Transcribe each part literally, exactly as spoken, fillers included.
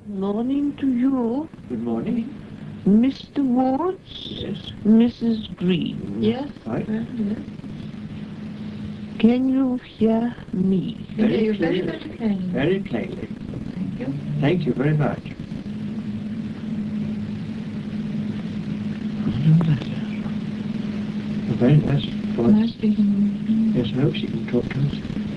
Morning to you, Good morning. Mister Woods, Yes. Missus Green. Yes. Right. uh, yes. Can you hear me? Can Very hear you very, clearly. very plainly. Very plainly. Thank you. Thank you very much. A very nice voice. Nice speaking. Yes, I hope she can talk to us.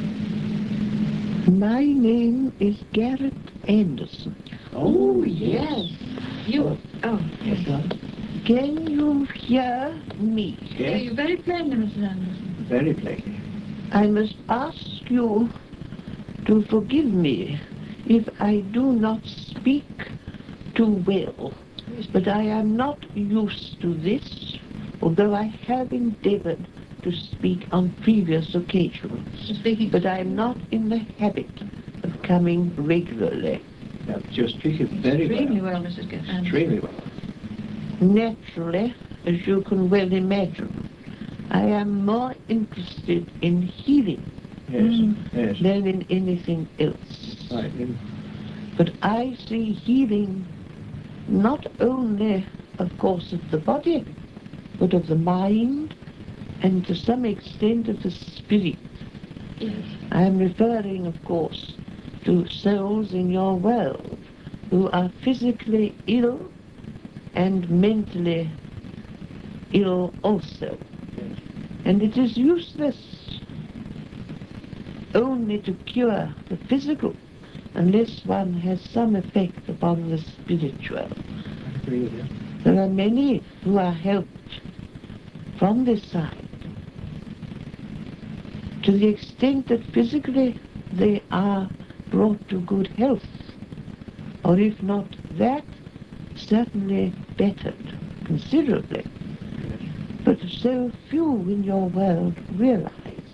My name is Garrett Anderson. Oh, yes. You. Oh, yes. Yes, sir. Can you hear me? Hear Yes, you very plainly, Missus Anderson. very plainly. I must ask you to forgive me if I do not speak too well, but I am not used to this, although I have endeavored to speak on previous occasions. Speaking. But I am not in the habit of coming regularly. No, you're speaking very Extremely well. well, Missus Anderson. Extremely well. Naturally, as you can well imagine, I am more interested in healing Yes, Mm. yes. than in anything else. Right. then. But I see healing not only, of course, of the body, but of the mind and to some extent of the spirit. Yes. I am referring, of course, to souls in your world who are physically ill and mentally ill also. Yes. And it is useless only to cure the physical unless one has some effect upon the spiritual. I agree with you. There are many who are helped from this side to the extent that physically they are brought to good health, or if not that, certainly bettered considerably. But so few in your world realize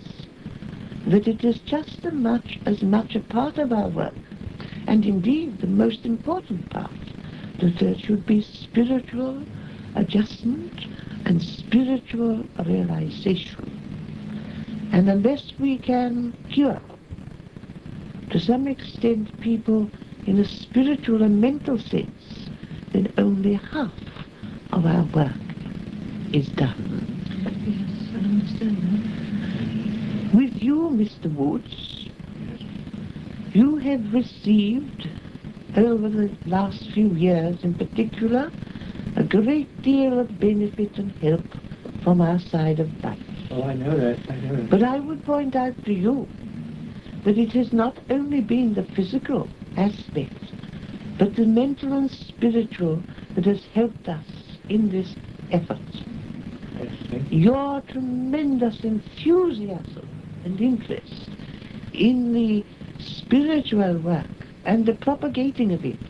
that it is just as much, as much a part of our work, and indeed the most important part, that there should be spiritual adjustment and spiritual realization. And unless we can cure, to some extent, people in a spiritual and mental sense, then only half of our work is done. Yes, I understand With you, Mister Woods, you have received, over the last few years in particular, a great deal of benefit and help from our side of life. Oh, I know that. I know that. But I would point out to you that it has not only been the physical aspect, but the mental and spiritual that has helped us in this effort. Yes, thank you. Your tremendous enthusiasm and interest in the spiritual work and the propagating of it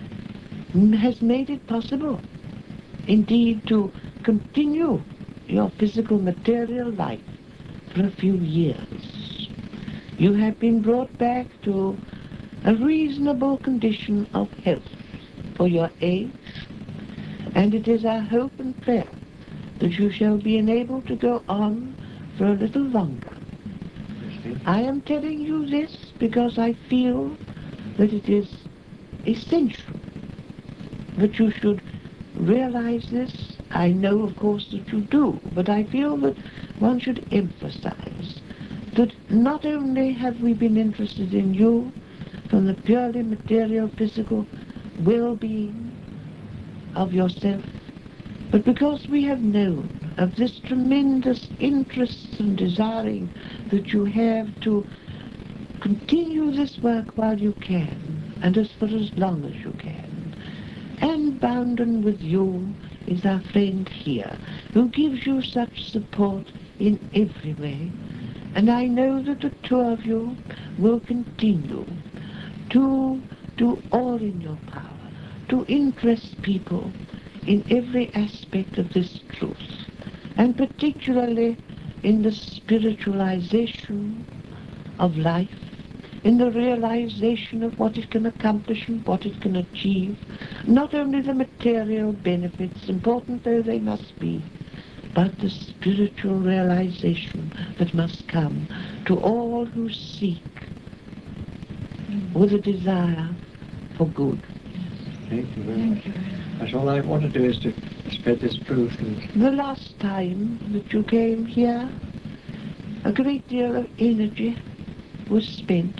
has made it possible, indeed, to continue your physical material life for a few years. You have been brought back to a reasonable condition of health for your age, and it is our hope and prayer that you shall be enabled to go on for a little longer. Yes, thank you. I am telling you this because I feel that it is essential that you should realize this. I know, of course, that you do, but I feel that one should emphasize that not only have we been interested in you from the purely material, physical well-being of yourself, but because we have known of this tremendous interest and desiring that you have to continue this work while you can, and as for as long as you can. And bounden with you is our friend here, who gives you such support in every way. And I know that the two of you will continue to do all in your power to interest people in every aspect of this truth, and particularly in the spiritualization of life, in the realization of what it can accomplish and what it can achieve, not only the material benefits, important though they must be, but the spiritual realization that must come to all who seek with a desire for good. Thank you very much. That's all I want to do is to spread this truth. And The last time that you came here, a great deal of energy was spent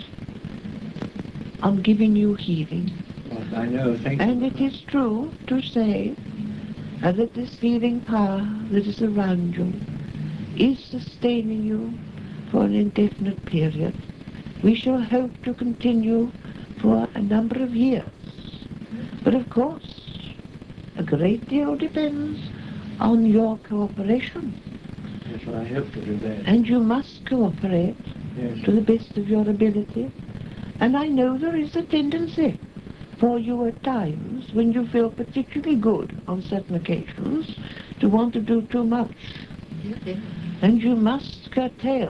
on giving you healing. well, I know, thank And you. it is true to say uh, that this healing power that is around you is sustaining you for an indefinite period. We shall hope to continue for a number of years. But of course, a great deal depends on your cooperation. Yes, well, I hope to do that. And you must cooperate Yes. to the best of your ability. And I know there is a tendency for you at times, when you feel particularly good on certain occasions, to want to do too much. Yes, yes. And you must curtail,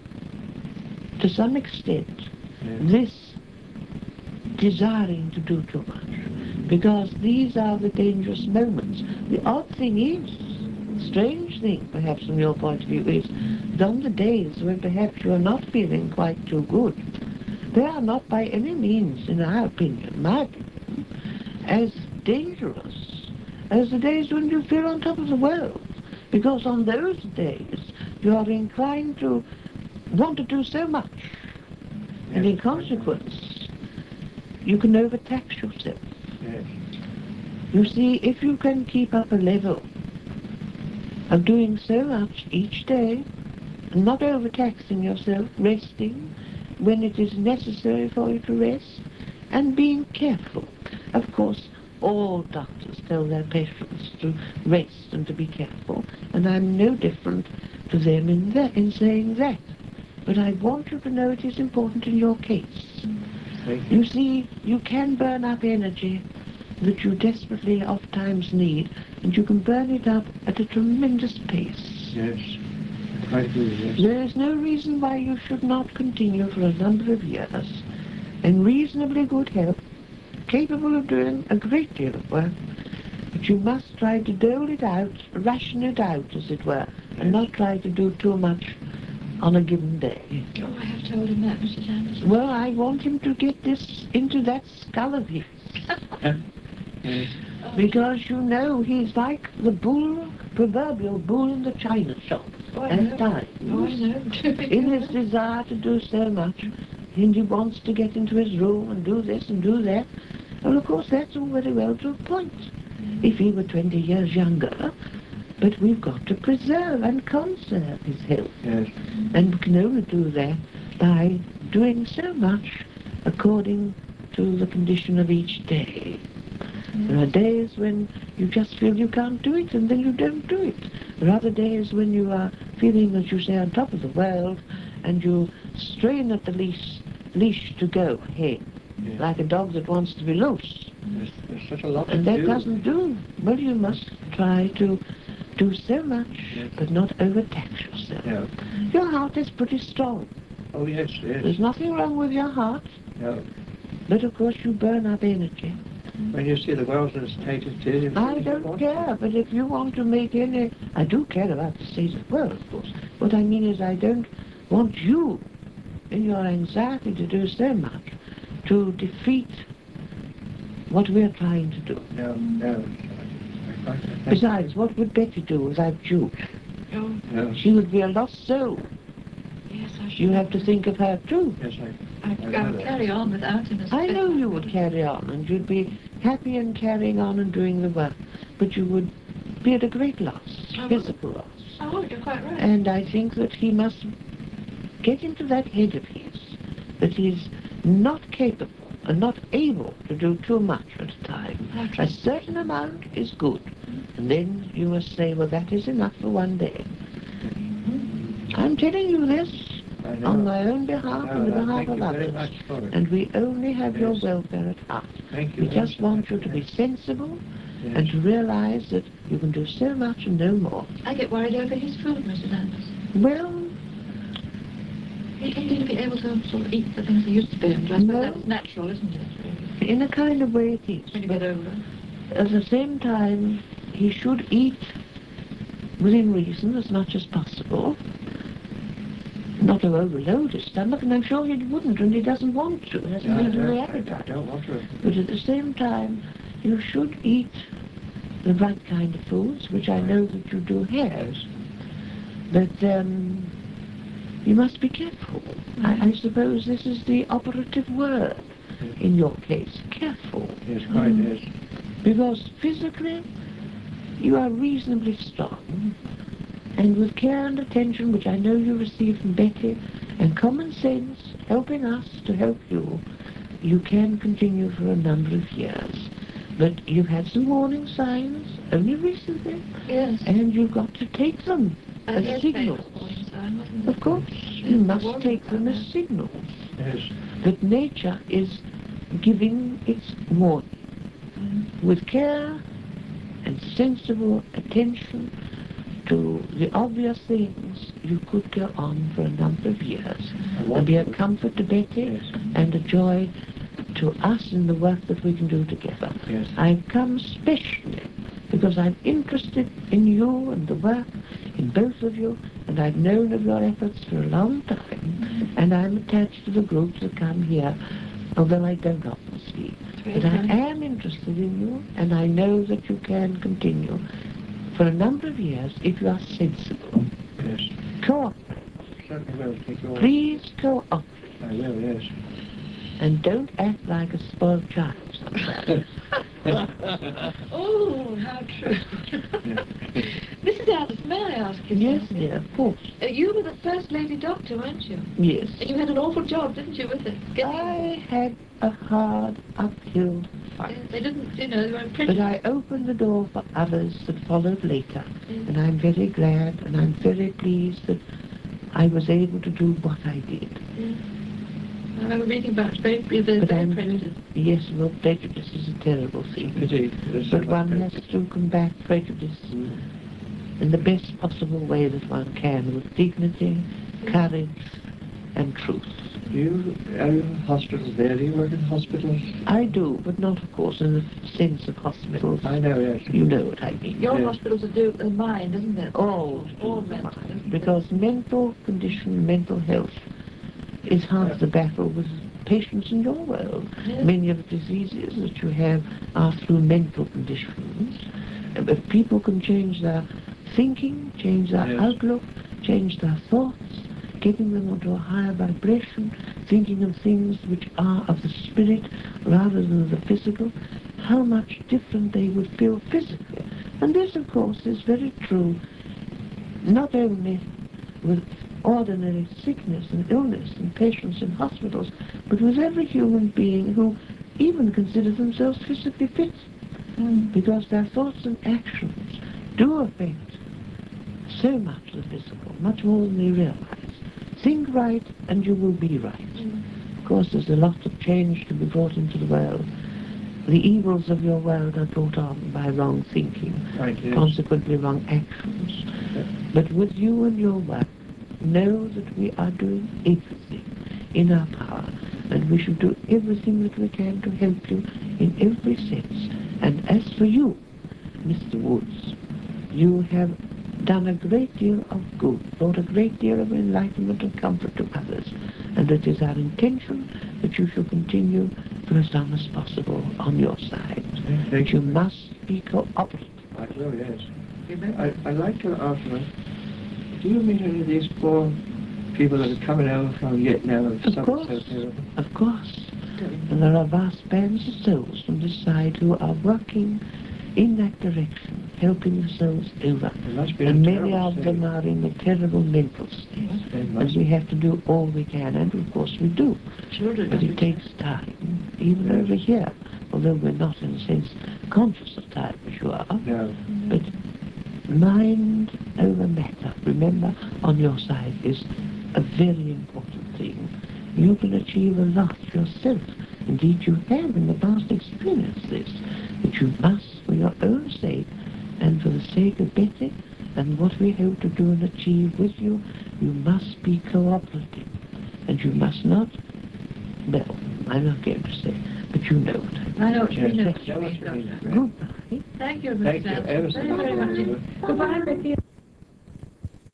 to some extent, Yes. this desiring to do too much, because these are the dangerous moments. The odd thing is, strange thing perhaps from your point of view, is that on the days when perhaps you are not feeling quite too good, they are not by any means, in our opinion, my opinion, as dangerous as the days when you feel on top of the world, because on those days you are inclined to want to do so much, and in consequence you can overtax yourself. Yes. You see, if you can keep up a level of doing so much each day, and not overtaxing yourself, resting when it is necessary for you to rest, and being careful. Of course, all doctors tell their patients to rest and to be careful, and I'm no different to them in that, in saying that. But I want you to know it is important in your case. Thank you. You see, you can burn up energy that you desperately oft times need, and you can burn it up at a tremendous pace. Yes. I quite agree, yes. There is no reason why you should not continue for a number of years in reasonably good health, capable of doing a great deal of work, but you must try to dole it out, ration it out, as it were, and not try to do too much on a given day. Oh, I have told him that, Missus Anderson. Well, I want him to get this into that skull of his, Yes. because you know he's like the bull, proverbial bull in the china shop. Oh, I At know. times, Oh, I know. in his desire to do so much, and he wants to get into his room and do this and do that. Well, of course, that's all very well to a point, if he were twenty years younger, but we've got to preserve and conserve his health, Yes. and we can only do that by doing so much according to the condition of each day. There are days when you just feel you can't do it, and then you don't do it. There are other days when you are feeling, as you say, on top of the world, and you strain at the leash, leash to go ahead, Yes. like a dog that wants to be loose. There's, there's such a lot And to that do. doesn't do. Well, you must try to do so much, Yes. but not overtax yourself. No. Your heart is pretty strong. Oh, yes, There's yes. nothing wrong with your heart, No. but of course you burn up energy. When you see the world in the state it is... you I really don't want care, but if you want to make any... I do care about the state of the world, of course. What I mean is I don't want you, in your anxiety to do so much, to defeat what we're trying to do. No, no. I quite think- Besides, what would Betty do without you? Oh, No. She would be a lost soul. yes, I should. You have to think of her too. Yes, I... I'd, I I know would that. carry on without him as I best know you could. would carry on, and you'd be happy in carrying on and doing the work, but you would be at a great loss, I would. physical loss. Oh, you're quite right. And I think that he must get into that head of his, that he's not capable and not able to do too much at a time. That's A right. certain amount is good, and then you must say, well, that is enough for one day. I'm telling you this I know. on my own behalf and the No, behalf thank of you very others, much for it. and we only have your Yes. welfare at heart. Thank you. We very just much. want you to be sensible Yes. and to realize that you can do so much and no more. I get worried over his food, Missus Anderson. Well, He he need to be able to sort of eat the things he used to be able to. I suppose No. that's natural, isn't it? Really? in a kind of way it is. When you But get older. at the same time, he should eat within reason as much as possible. Not to overload his stomach, and I'm sure he wouldn't, and he doesn't want to. He hasn't No, I even the don't- I- I appetite. don't want to. But at the same time, you should eat the right kind of foods, which I know that you do have. But um, you must be careful. Mm-hmm. I, I suppose this is the operative word Yes. in your case. Careful. Yes, quite, Mm. yes. Because physically, you are reasonably strong, and with care and attention, which I know you receive from Betty, and common sense, helping us to help you, you can continue for a number of years. But you've had some warning signs only recently, Yes. and you've got to take them That as is signals. famous warning sign, wasn't Of it? course, you Yes, must warning take them as sign. signals Yes. that nature is giving its warning. Mm. With care and sensible attention to the obvious things, you could go on for a number of years and be a comfort to Betty Yes. and a joy to us in the work that we can do together. Yes. I've come specially because I'm interested in you and the work, in both of you, and I've known of your efforts for a long time, and I'm attached to the groups that come here, although I don't often speak. But I am interested in you, and I know that you can continue for a number of years if you are sensible. Yes. Cooperate. Certainly will take your... Please cooperate. I will, yes. And don't act like a spoiled child sometimes. Oh, how true. Missus Alice, may I ask you Yes, something? dear, of course. Uh, you were the first lady doctor, weren't you? Yes. And you had an awful job, didn't you, with it? Getting... I had a hard uphill fight. They didn't, you know, they weren't But pretty. I opened the door for others that followed later. Mm. And I'm very glad and I'm very pleased that I was able to do what I did. Mm. I remember reading about it, very, very, But very I'm prejudiced. Yes, well, prejudice is a terrible thing. Pity. There's so But much one prejudice. has to combat prejudice Mm. in the best possible way that one can, with dignity, courage, and truth. Do you, are you in hospitals there? Do you work in hospitals? I do, but not, of course, in the sense of hospitals. I know, yes. You know what I mean. Your Yes. hospitals are do the mind, isn't it? All, All to the mental, mind, isn't it? because mental condition, mental health is half the battle with patients in your world. Yes. Many of the diseases that you have are through mental conditions. And if people can change their thinking, change their Yes. outlook, change their thoughts, getting them onto a higher vibration, thinking of things which are of the spirit rather than the physical, how much different they would feel physically. And this, of course, is very true, not only with ordinary sickness and illness and patients in hospitals, but with every human being who even considers themselves physically fit, Mm. because their thoughts and actions do affect so much the physical, much more than they realize. Think right and you will be right. Mm. Of course, there's a lot of change to be brought into the world. The evils of your world are brought on by wrong thinking, Right, yes. consequently wrong actions. But with you and your work, know that we are doing everything in our power, and we should do everything that we can to help you in every sense. And as for you, Mister Woods, you have done a great deal of good, brought a great deal of enlightenment and comfort to others, and it is our intention that you shall continue for as long as possible on your side. Thank But you you. must be cooperative. I will, yes. I, I'd like to ask you, do you meet any of these poor people that are coming out from Vietnam and Of stuff? course, of course. And there are vast bands of souls from this side who are working in that direction, helping the souls over. It must be a And many terrible of state. them are in a terrible mental state. It And must we have to do all we can, and of course we do. Children. But it takes time, even over here, although we're not in a sense conscious of time as you are. No. But mind over matter, remember, on your side is a very important thing. You can achieve a lot yourself. Indeed, you have in the past experienced this. But you must, for your own sake, and for the sake of Betty, and what we hope to do and achieve with you, you must be cooperative. And you must not, well, I'm not going to say, but you know what I mean. I know what you Yes, mean. yes, yes, yes. Goodbye. Thank you, Thank Miss you Alice. ever so Very, very much. much. Goodbye, Ricky.